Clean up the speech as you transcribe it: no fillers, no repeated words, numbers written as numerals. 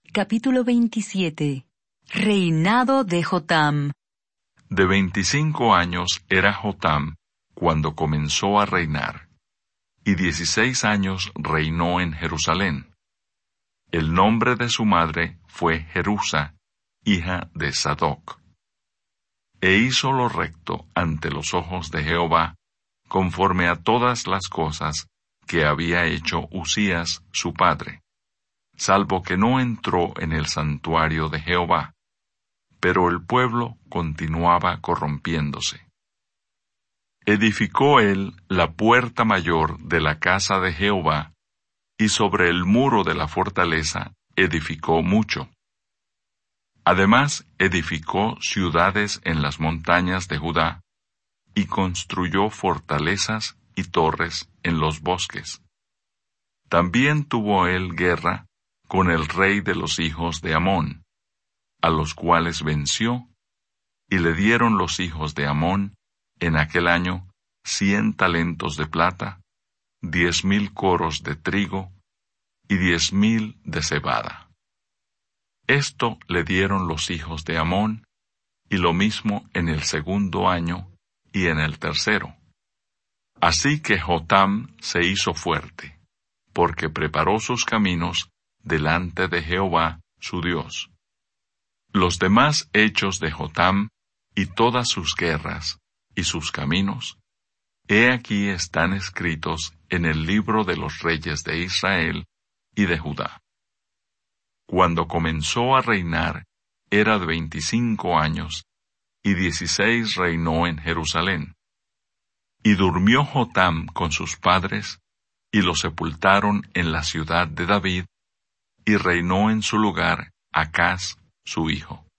Capítulo 27. Reinado de Jotam. De 25 años era Jotam cuando comenzó a reinar, y 16 años reinó en Jerusalén. El nombre de su madre fue Jerusa, hija de Sadoc. E hizo lo recto ante los ojos de Jehová, conforme a todas las cosas que había hecho Usías su padre, salvo que no entró en el santuario de Jehová, pero el pueblo continuaba corrompiéndose. Edificó él la puerta mayor de la casa de Jehová, y sobre el muro de la fortaleza edificó mucho. Además edificó ciudades en las montañas de Judá, y construyó fortalezas y torres en los bosques. También tuvo él guerra con el rey de los hijos de Amón, a los cuales venció, y le dieron los hijos de Amón en aquel año 100 talentos de plata, 10,000 coros de trigo, y 10,000 de cebada. Esto le dieron los hijos de Amón, y lo mismo en el segundo año y en el tercero. Así que Jotam se hizo fuerte, porque preparó sus caminos delante de Jehová su Dios. Los demás hechos de Jotam, y todas sus guerras, y sus caminos, he aquí están escritos en el libro de los reyes de Israel y de Judá. Cuando comenzó a reinar, era de 25 años, y 16 reinó en Jerusalén. Y durmió Jotam con sus padres, y lo sepultaron en la ciudad de David, y reinó en su lugar Acaz, su hijo.